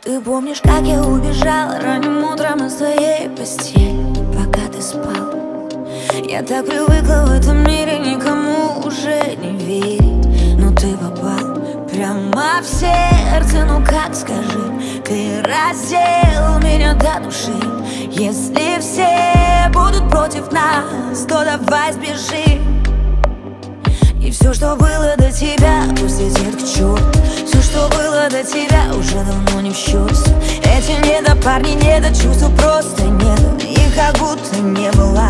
Ты помнишь, как я убежала ранним утром из твоей постели, пока ты спал? Я так привыкла в этом мире никому уже не верить, но ты попал прямо в сердце. Ну как, скажи, ты раздел меня до души. Если все будут против нас, то давай сбежим. И все, что было до тебя, пусть летит к черту. Все, что было до тебя, уже давно не в счет. Эти недопарни, недочувства просто нет, их как будто не было.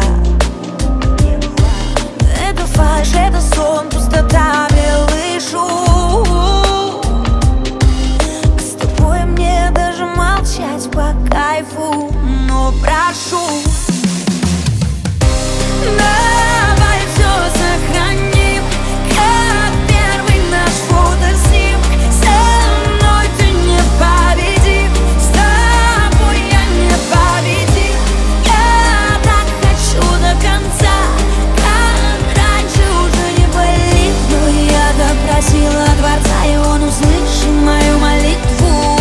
Это фальшь, это сон, пустота, белый шум. С тобой мне даже молчать по кайфу, но прошу, давай все сохраним, как первый наш фотоснимок. Со мной ты непобедим, с тобой я непобедим. Я так хочу до конца, как раньше уже не болит. Но я так просила Творца, и он услышал мою молитву.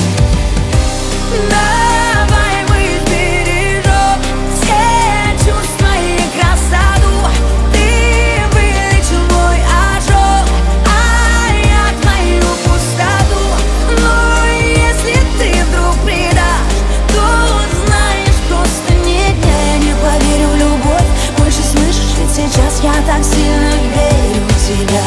Давай мы сбережем все чувства и красоту. Ты вылечил мой ожог, а я твою пустоту. Но если ты вдруг предашь, то знаешь, просто нет, я не поверю в любовь. Больше слышишь, ведь сейчас я так сильно верю в тебя.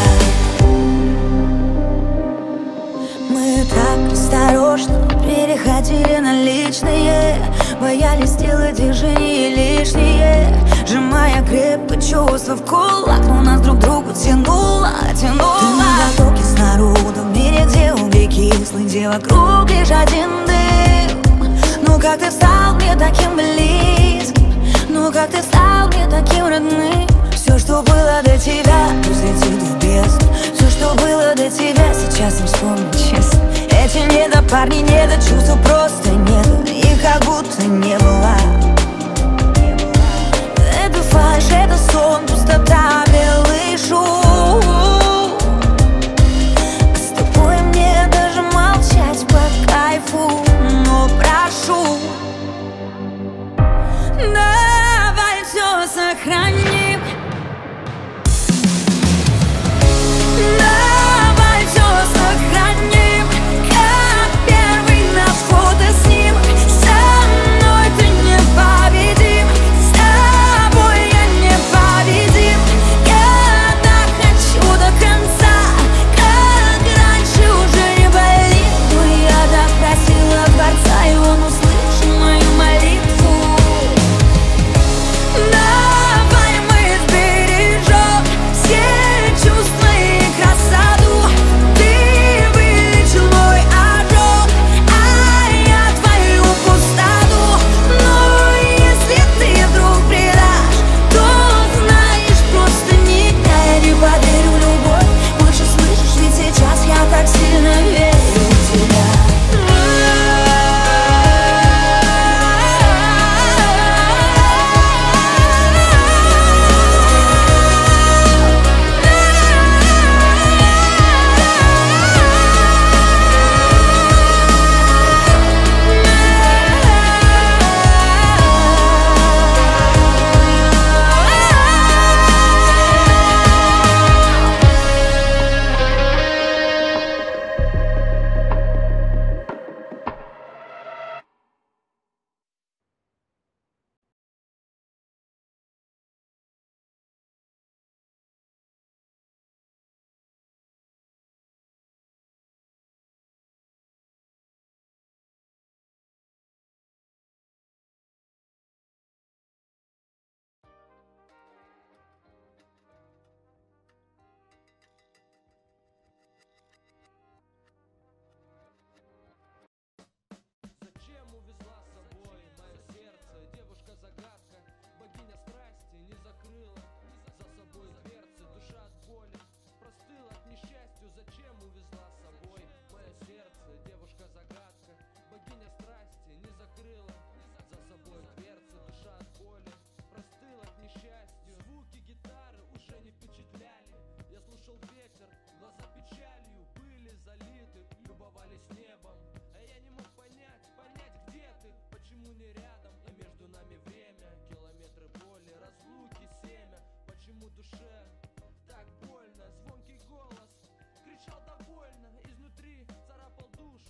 Мы так осторожно переходили на личные, боялись сделать движения лишние, сжимая крепко чувства в кулак, но нас друг к другу тянуло. Ты на потоке с народом, в мире, где угли кислый, где вокруг лишь один дым. Ну как ты стал мне таким близким, ну как ты стал мне таким родным. Все, что было до тебя, пусть летит в бездну. Все, что было до тебя, сейчас не вспомнить честно. Эти недопарни, недочувства просто нет, их как будто не было. Это фальшь, это сон, пустота, белый шум. С тобой мне даже молчать по кайфу, но прошу, давай все сохраним. Давай все сохраним, как первый наш фотоснимок. Со мной ты непобедим, с тобой я непобедим.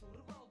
рвал